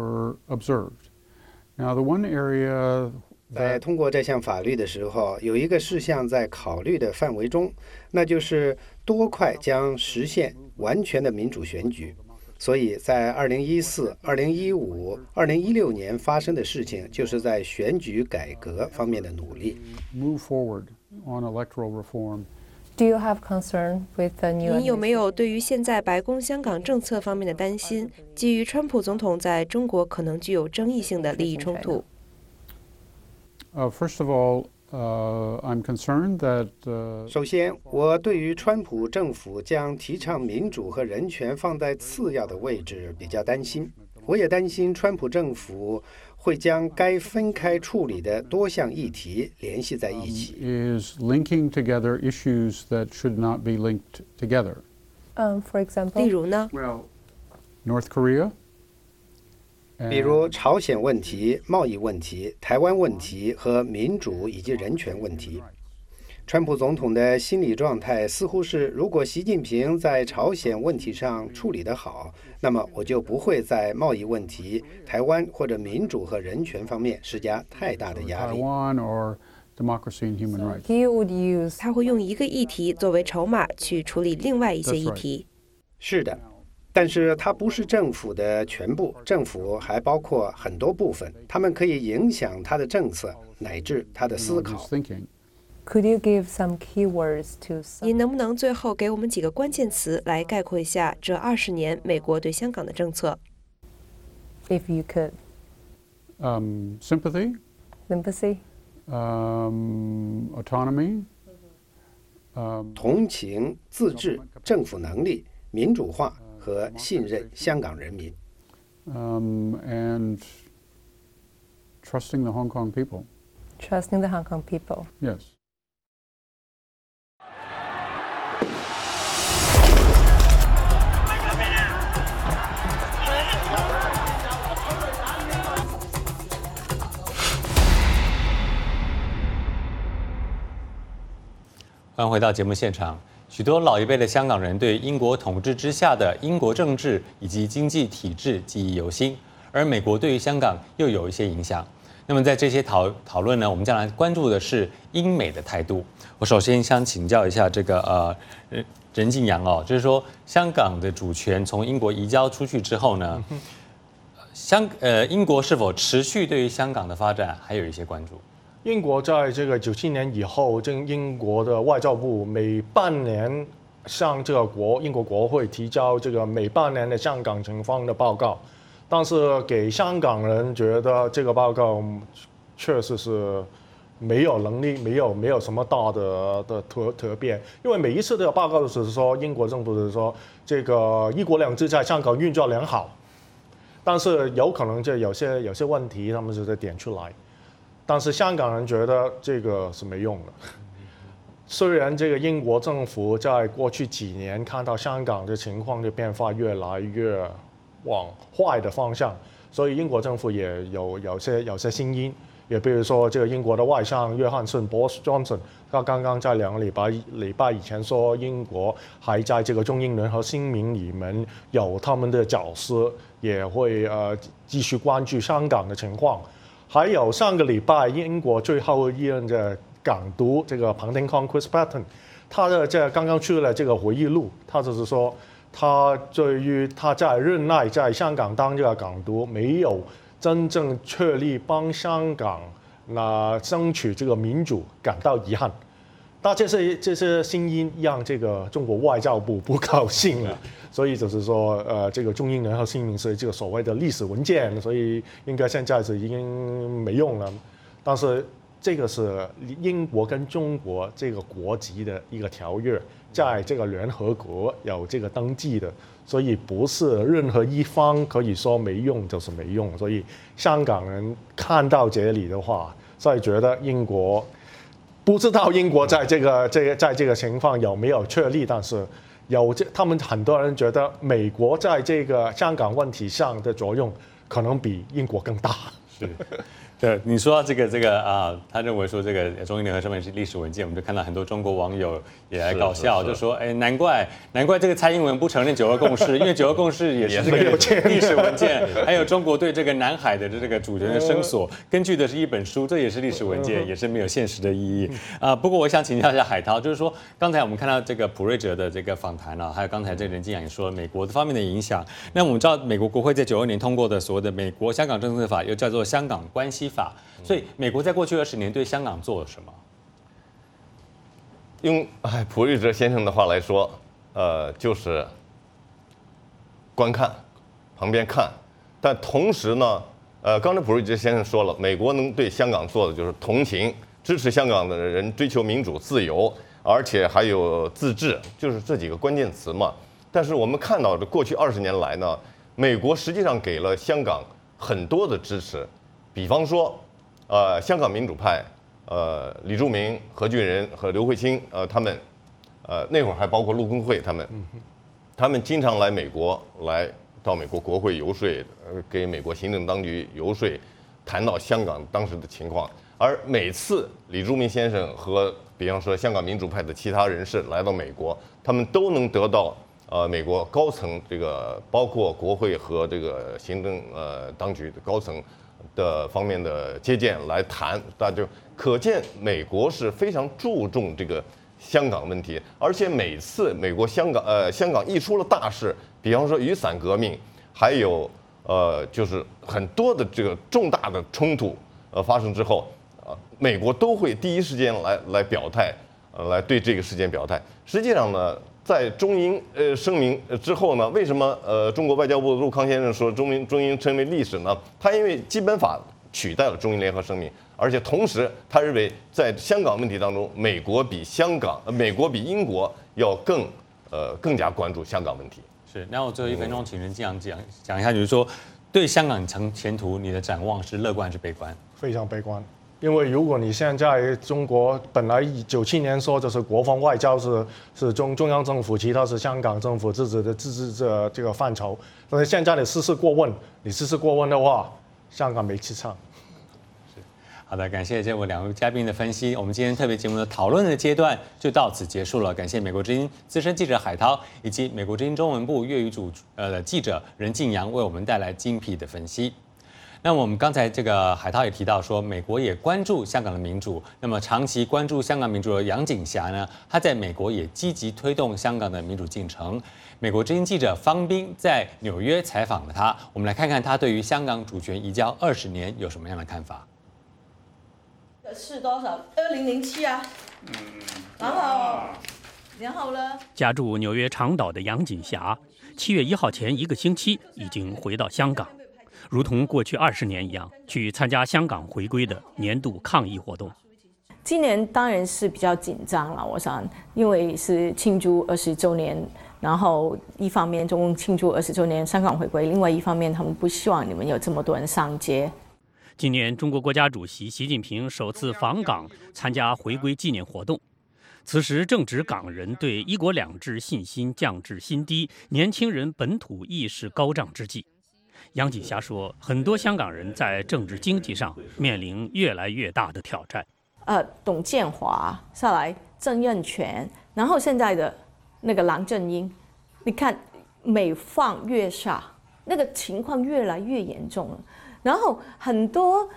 在通过这项法律的时候，有一个事项在考虑的范围中，那就是多快将实现完全的民主选举。所以在2014、2015、2016年发生的事情，就是在选举改革方面的努力。 Move forward on electoral reform. Do you have concern with the new? 您有没有对于现在白宫香港政策方面的担心，基于川普总统在中国可能具有争议性的利益冲突？ First of all, I'm concerned that. 首先，我对于川普政府将提倡民主和人权放在次要的位置比较担心。我也担心川普政府会将该分开处理的多项议题联系在一起。 Is linking together issues that should not be linked together. For example. 例如呢？ North Korea. 比如朝鲜问题、贸易问题、台湾问题和民主以及人权问题。川普总统的心理状态似乎是，如果习近平在朝鲜问题上处理得好，那么我就不会在贸易问题、台湾或者民主和人权方面施加太大的压力。 他会用一个议题作为筹码去处理另外一些议题。 是的。但是它不是政府的全部，政府还包括很多部分，他们可以影响他的政策乃至他的思考。 Could you give some keywords to? 您能不能最后给我们几个关键词来概括一下这20年美国对香港的政策 ？If you could. Sympathy. Sympathy. Autonomy. 同情、自治、政府能力、民主化。和信任香港人民。 And trusting the Hong Kong people. Trusting the Hong Kong people. Yes. 欢迎回到节目现场。许多老一辈的香港人对英国统治之下的英国政治以及经济体制记忆犹新，而美国对于香港又有一些影响。那么在这些讨论呢，我们将来关注的是英美的态度。我首先想请教一下这个任敬扬哦，就是说香港的主权从英国移交出去之后呢，英国是否持续对于香港的发展还有一些关注？ 英国在这个97年以后，英国的外交部每半年向这个英国国会提交这个每半年的香港情况的报告，但是给香港人觉得这个报告确实是没有能力，没有什么大的特变，因为每一次的报告都是说英国政府是说这个一国两制在香港运作良好，但是有可能就有些问题他们就在点出来。但是香港人觉得这个是没用的。虽然这个英国政府在过去几年看到香港的情况的变化越来越往坏的方向，所以英国政府也有些新音， 也比如说这个英国的外相约翰逊 Boris Johnson， 他刚刚在2个礼拜以前说，英国还在这个中英联合声明里面有他们的角色，也会继续关注香港的情况。还有上个礼拜英国最后一任的港督这个彭定康 Chris Patten， 他的刚刚出了这个回忆录，他就是说他对于他在任内在香港当这个港督没有真正确立帮香港争取这个民主感到遗憾。那这些声音让这个中国外交部不高兴了，所以就是说这个中英联合声明是这个所谓的历史文件，所以应该现在是已经没用了。但是这个是英国跟中国这个国籍的一个条约，在这个联合国有这个登记的，所以不是任何一方可以说没用就是没用。所以香港人看到这里的话，所以觉得英国不知道英国在这个情况有没有确立，但是他们很多人觉得美国在这个香港问题上的作用可能比英国更大。 是。对，你说到这个他认为说这个中英联合声明是历史文件，我们就看到很多中国网友也来搞笑，就说难怪这个蔡英文不承认9·2共识，因为9·2共识也是这个历史文件，还有中国对这个南海的这个主权的声索，根据的是一本书，这也是历史文件，也是没有现实的意义不过我想请教一下海涛，就是说刚才我们看到这个普瑞哲的这个访谈还有刚才这任敬扬也说美国方面的影响。那我们知道美国国会在92年通过的所谓的美国香港政策法，又叫做香港关系法，所以美国在过去20年对香港做了什么？ 用普瑞哲先生的话来说，就是观看，旁边看，但同时呢，刚才普瑞哲先生说了，美国能对香港做的就是同情，支持香港的人追求民主自由，而且还有自治，就是这几个关键词嘛。但是我们看到的过去20年来呢，美国实际上给了香港很多的支持，比方说，香港民主派，李柱铭、何俊仁和刘慧卿，他们，那会儿还包括陆工会他们经常来美国，到美国国会游说，给美国行政当局游说，谈到香港当时的情况。而每次李柱铭先生和比方说香港民主派的其他人士来到美国，他们都能得到美国高层这个包括国会和这个行政当局的高层的方面的接见来谈，大家就可见美国是非常注重这个香港问题，而且每次美国香港一出了大事，比方说雨伞革命，还有就是很多的这个重大的冲突发生之后，美国都会第一时间来表态，来对这个事件表态。实际上呢，在中英声明之后呢，为什么中国外交部陆康先生说中英成为历史呢？他因为基本法取代了中英联合声明，而且同时他认为在香港问题当中，美国比英国要更加关注香港问题。 是，那我最后1分钟，请任敬扬讲一下，就是说对香港前途你的展望是乐观还是悲观？ 非常悲观。因为如果你现在中国本来97年说就是国防外交是中央政府，其他是香港政府自治这个范畴，但是现在你试试过问的话，香港没吃上。 好的，感谢这位2位嘉宾的分析。我们今天特别节目的讨论的阶段就到此结束了。感谢美国之音资深记者海涛以及美国之音中文部粤语组记者任敬扬为我们带来精辟的分析。那么我们刚才这个海涛也提到说，美国也关注香港的民主。那么长期关注香港民主的杨景霞呢，他在美国也积极推动香港的民主进程。美国之音记者方斌在纽约采访了他，我们来看看他对于香港主权移交20年有什么样的看法。 是多少？2007啊。然后呢？ 家住纽约长岛的杨景霞，7月1号前1个星期已经回到香港。如同过去20年一样，去参加香港回归的年度抗议活动。 今年当然是比较紧张了，我想，因为是庆祝20周年，然后一方面中共庆祝20周年香港回归，另外一方面他们不希望你们有这么多人上街。 今年中国国家主席习近平首次访港参加回归纪念活动，此时正值港人对“1国2制”信心降至新低，年轻人本土意识高涨之际。 杨锦霞说，很多香港人在政治经济上面临越来越大的挑战。 董建华下来，郑运权，然后现在的那个郎正英，你看每况愈下，那个情况越来越严重了。然后很多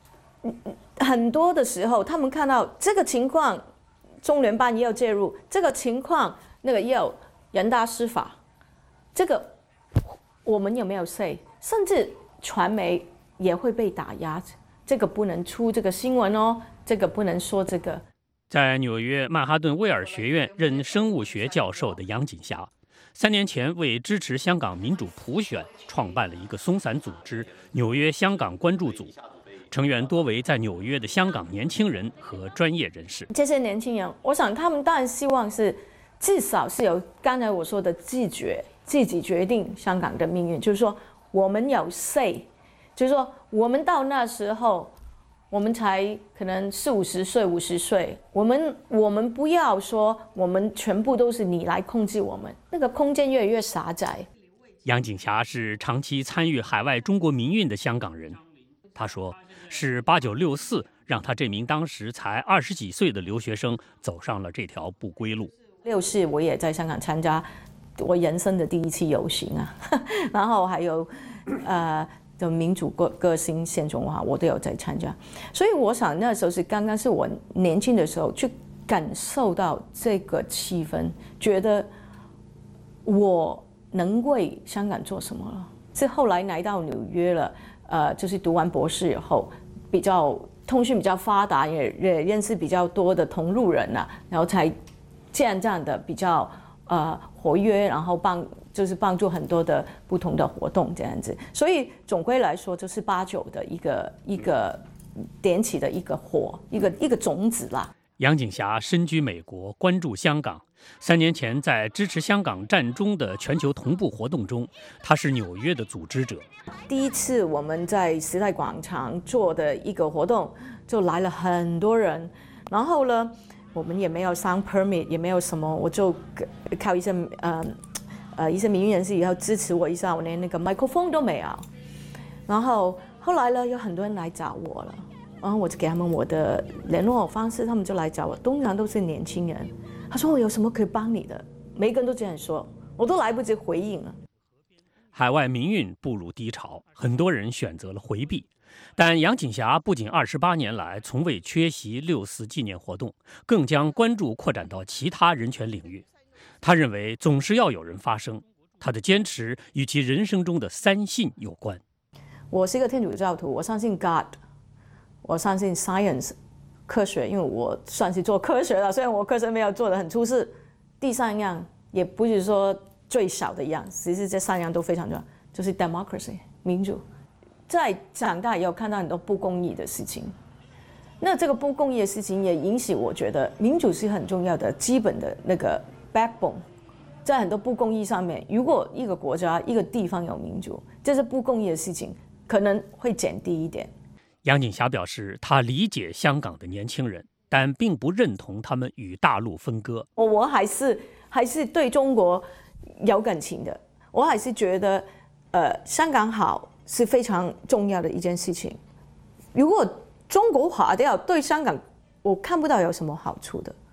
的时候，他们看到这个情况，中联办也要介入，这个情况那个也有人大司法，这个我们有没有 say？ 甚至传媒也会被打压，这个不能出这个新闻哦，这个不能说这个。 在纽约曼哈顿威尔学院任生物学教授的杨锦霞，3年前为支持香港民主普选，创办了一个松散组织——纽约香港关注组，成员多为在纽约的香港年轻人和专业人士。 这些年轻人，我想他们当然希望是至少是有刚才我说的自己决定香港的命运，就是说我们有 say， 就是说我们到那时候，我们才可能40-50岁、50岁，我们不要说我们全部都是你来控制我们，那个空间越来越狭窄。 杨锦霞是长期参与海外中国民运的香港人，他说是8964让他这名当时才20几岁的留学生走上了这条不归路。 64我也在香港参加我人生的第一次游行啊，然后还有的民主革新宪中文化我都有在参加，所以我想那时候是刚刚是我年轻的时候去感受到这个气氛，觉得我能为香港做什么了。是后来来到纽约了，就是读完博士以后，比较通讯比较发达，也认识比较多的同路人啊，然后才这样的比较活跃，然后帮助很多的不同的活动这样子。所以总归来说，就是89的一个点起的一个火，一个种子啦。 杨锦霞身居美国，关注香港。3年前，在支持香港战中的全球同步活动中，她是纽约的组织者。 第一次我们在时代广场做的一个活动，就来了很多人，然后呢，我们也没有 sound permit， 也没有什么，我就靠一些民运人士以后支持我一下，我连那个 microphone 都没有。然后后来呢，有很多人来找我了。然后我就给他们我的联络方式，他们就来找我，通常都是年轻人。他说我有什么可以帮你的，每个人都这样说，我都来不及回应了。 海外民运步入低潮，很多人选择了回避，但杨锦霞不仅28年来从未缺席6·4纪念活动，更将关注扩展到其他人权领域。他认为总是要有人发声，他的坚持与其人生中的3信有关。 我是一个天主教徒，我相信 God。我相信 science 科学，因为我算是做科学的，虽然我科学没有做得很出色。第3样也不是说最少的一样，其实这3样都非常重要，就是 democracy 民主。在长大以后看到很多不公义的事情，那这个不公义的事情也引起我觉得民主是很重要的基本的那个 backbone。在很多不公义上面，如果一个国家一个地方有民主，这些不公义的事情可能会减低一点。 杨锦霞表示，她理解香港的年轻人，但并不认同他们与大陆分割。 我还是对中国有感情的，我还是觉得，香港好是非常重要的一件事情。如果中国垮掉，对香港我看不到有什么好处的。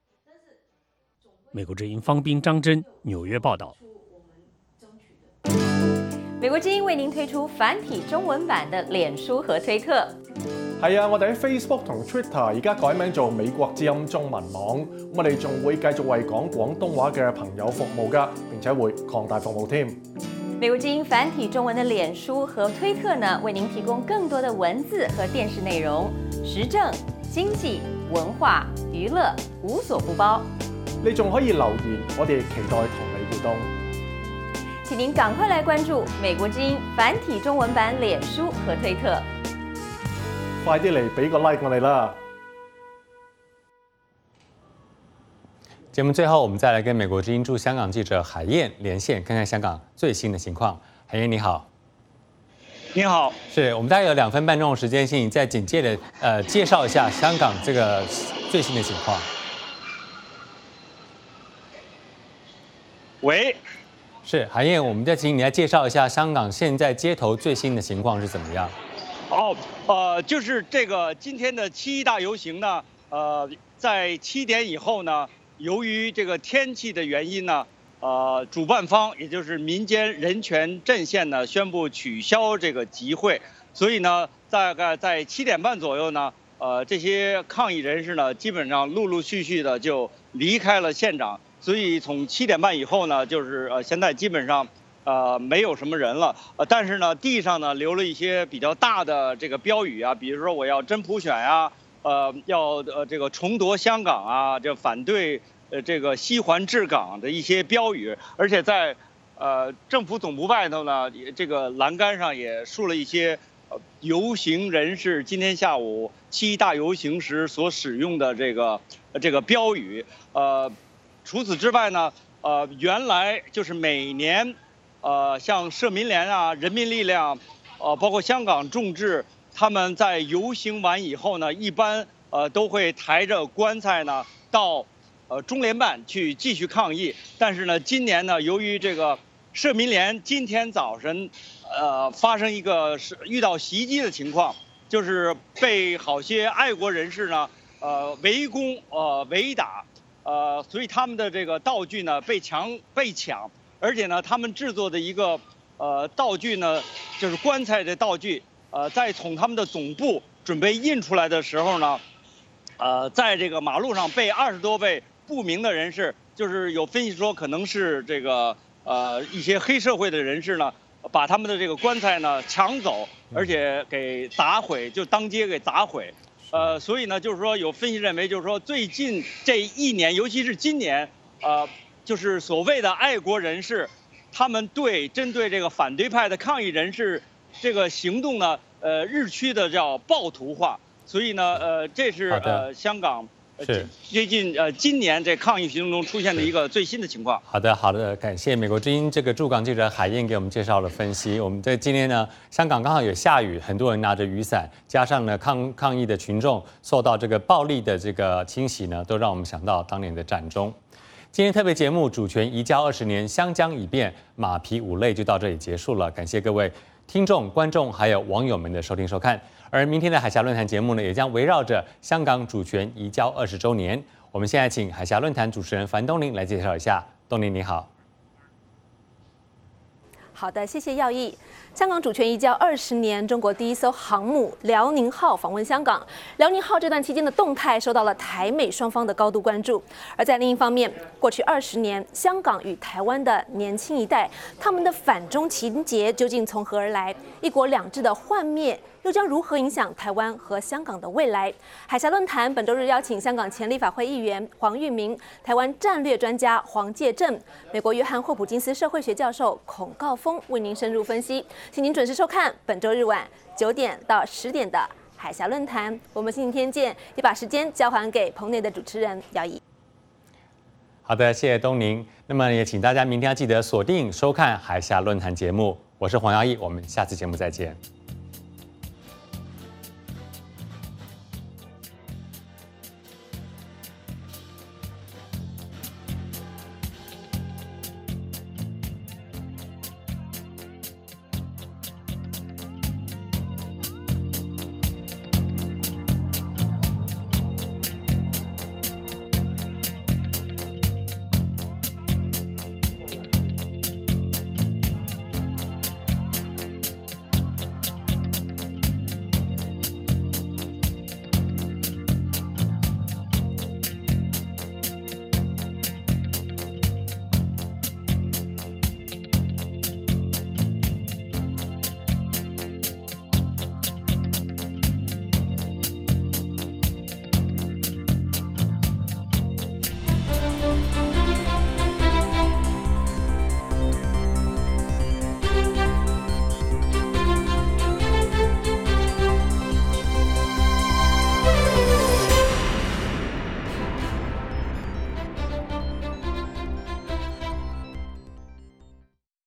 美国之音方斌、张真，纽约报道。 美國之音為您推出繁體中文版的臉書和推特。 係啊，我哋喺 Facebook 同 Twitter 而家改名做美國之音中文網，我哋仲會繼續為講廣東話嘅朋友服務㗎，並且會擴大服務添。 美國之音繁體中文的臉書和推特呢，為您提供更多的文字和電視內容，時政、經濟、文化、娛樂無所不包。 你仲可以留言，我哋期待同你互動。 請您趕快來關注美國之音繁體中文版臉書和推特。 快啲嚟俾個 like 我哋啦！ 节目最後，我們再來跟美國之音駐香港記者海燕連線，看看香港最新的情況。海燕你好。 你好， 是我們大概有2分半鐘的時間，請你再簡介的介紹一下香港這個最新的情況。 喂。 是海燕，我们再请你来介绍一下香港现在街头最新的情况是怎么样？ 就是这个今天的7·1大游行呢，在7点以后呢，由于这个天气的原因呢，主办方也就是民间人权阵线呢宣布取消这个集会，所以呢，大概在7点半左右呢，这些抗议人士呢，基本上陆陆续续的就离开了现场，所以从7点半以后呢，就是现在基本上。没有什么人了，但是呢，地上呢留了一些比较大的这个标语啊，比如说我要真普选啊，要这个重夺香港啊，这反对这个西环治港的一些标语，而且在政府总部外头呢，这个栏杆上也竖了一些游行人士今天下午7·1大游行时所使用的这个标语。除此之外呢，原来就是每年。像社民连啊、人民力量，包括香港众志，他们在游行完以后呢，一般都会抬着棺材呢到中联办去继续抗议。但是呢，今年呢，由于这个社民连今天早晨发生一个遇到袭击的情况，就是被好些爱国人士呢围攻围打，所以他们的这个道具呢被抢。而且呢，他们制作的一个道具呢，就是棺材的道具，在从他们的总部准备印出来的时候呢，在这个马路上被20多位不明的人士，就是有分析说可能是这个一些黑社会的人士呢，把他们的这个棺材呢抢走，而且给砸毁，就当街给砸毁。所以呢，就是说有分析认为，就是说最近这1年，尤其是今年，就是所谓的爱国人士，他们针对这个反对派的抗议人士这个行动呢，日趋的叫暴徒化。所以呢，这是香港最近今年这抗议行动中出现的一个最新的情况。 好的，感谢美国之音这个驻港记者海燕给我们介绍了分析。我们在今天呢，香港刚好有下雨，很多人拿着雨伞，加上呢抗议的群众受到这个暴力的这个侵袭呢，都让我们想到当年的战中。今天特别节目主权移交20年，湘江已变，马匹五类就到这里结束了。感谢各位听众、观众还有网友们的收听收看。而明天的海峡论坛节目呢，也将围绕着香港主权移交20周年。我们现在请海峡论坛主持人樊东林来介绍一下。东林你好。 好的，谢谢耀义。香港主权移交20年，中国第一艘航母辽宁号访问香港。辽宁号这段期间的动态受到了台美双方的高度关注。而在另一方面，过去20年，香港与台湾的年轻一代，他们的反中情节究竟从何而来？一国两制的幻灭又将如何影响台湾和香港的未来？海峡论坛本周日邀请香港前立法会议员黄玉明、台湾战略专家黄介正、美国约翰霍普金斯社会学教授孔诰峰为您深入分析，请您准时收看本周日晚9点到10点的海峡论坛。我们星期天见，也把时间交还给棚内的主持人姚怡。 好的，谢谢东宁。那么也请大家明天要记得锁定收看海峡论坛节目。我是黄耀义，我们下次节目再见。